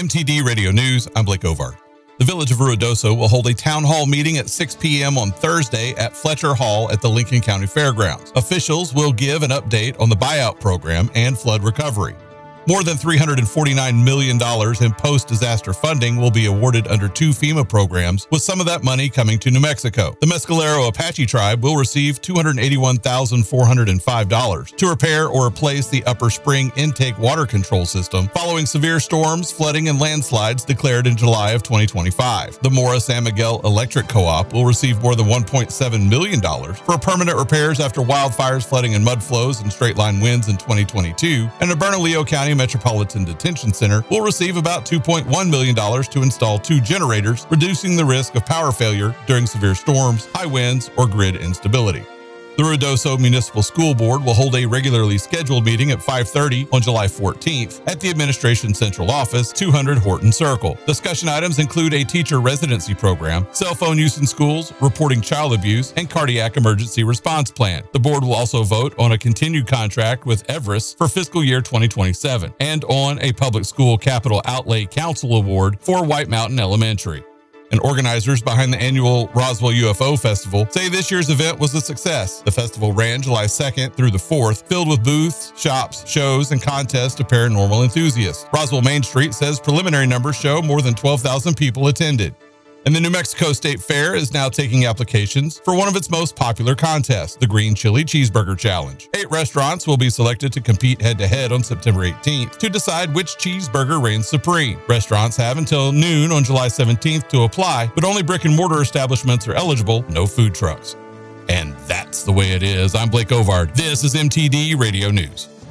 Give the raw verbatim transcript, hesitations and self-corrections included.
M T D Radio News, I'm Blake Ovard. The Village of Ruidoso will hold a town hall meeting at six p.m. on Thursday at Fletcher Hall at the Lincoln County Fairgrounds. Officials will give an update on the buyout program and flood recovery. More than three hundred forty-nine million dollars in post-disaster funding will be awarded under two FEMA programs, with some of that money coming to New Mexico. The Mescalero Apache tribe will receive two hundred eighty-one thousand four hundred five dollars to repair or replace the Upper Spring intake water control system following severe storms, flooding, and landslides declared in July of twenty twenty-five. The Mora San Miguel Electric Co-op will receive more than one point seven million dollars for permanent repairs after wildfires, flooding, and mud flows and straight-line winds in twenty twenty-two, and the Bernalillo County Metropolitan Detention Center will receive about two point one million dollars to install two generators, reducing the risk of power failure during severe storms, high winds, or grid instability. The Ruidoso Municipal School Board will hold a regularly scheduled meeting at five thirty on July fourteenth at the Administration Central Office, two hundred Horton Circle. Discussion items include a teacher residency program, cell phone use in schools, reporting child abuse, and cardiac emergency response plan. The board will also vote on a continued contract with Everest for fiscal year twenty twenty-seven and on a Public School Capital Outlay Council Award for White Mountain Elementary. And organizers behind the annual Roswell U F O Festival say this year's event was a success. The festival ran July second through the fourth, filled with booths, shops, shows, and contests to paranormal enthusiasts. Roswell Main Street says preliminary numbers show more than twelve thousand people attended. And the New Mexico State Fair is now taking applications for one of its most popular contests, the Green Chili Cheeseburger Challenge. Eight restaurants will be selected to compete head-to-head on September eighteenth to decide which cheeseburger reigns supreme. Restaurants have until noon on July seventeenth to apply, but only brick-and-mortar establishments are eligible, no food trucks. And that's the way it is. I'm Blake Ovard. This is M T D Radio News.